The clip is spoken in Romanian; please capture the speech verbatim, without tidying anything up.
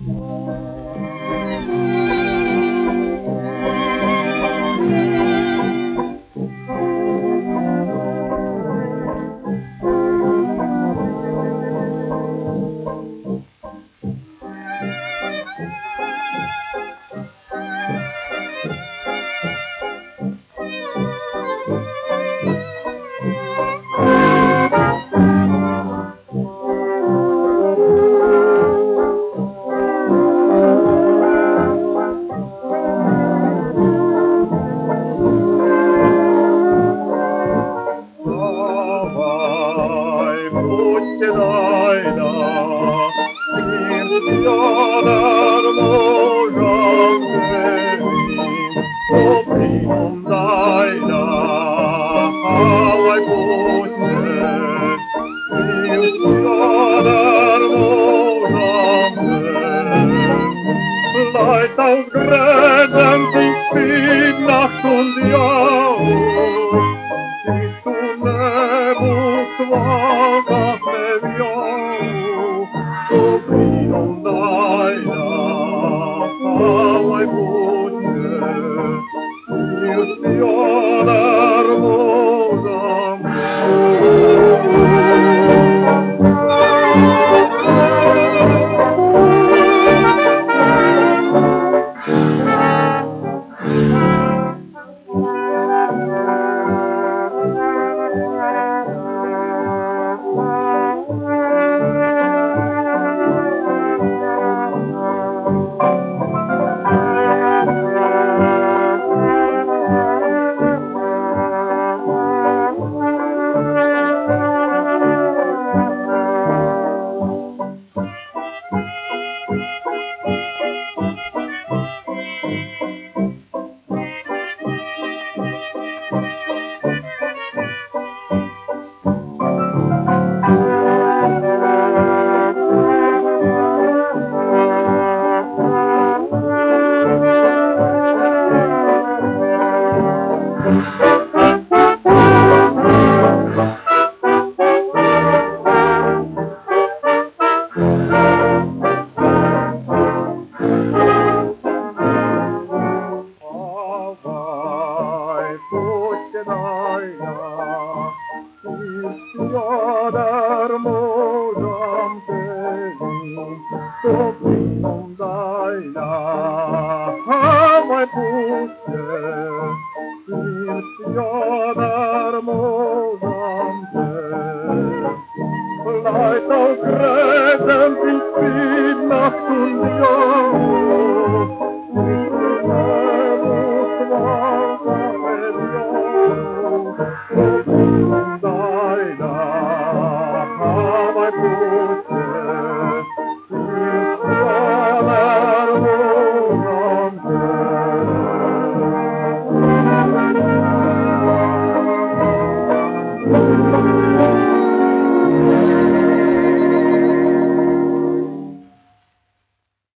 Ausgräben sich die Nacht und Jahr, siehst du Nebus vagast nevjau, så blir deina hava i putte, just jadar morgon. Jadar morgon terin, så blir deina hava i putte, just jadar morgon terin. Leit ausgräben sich die Nacht und Jahr.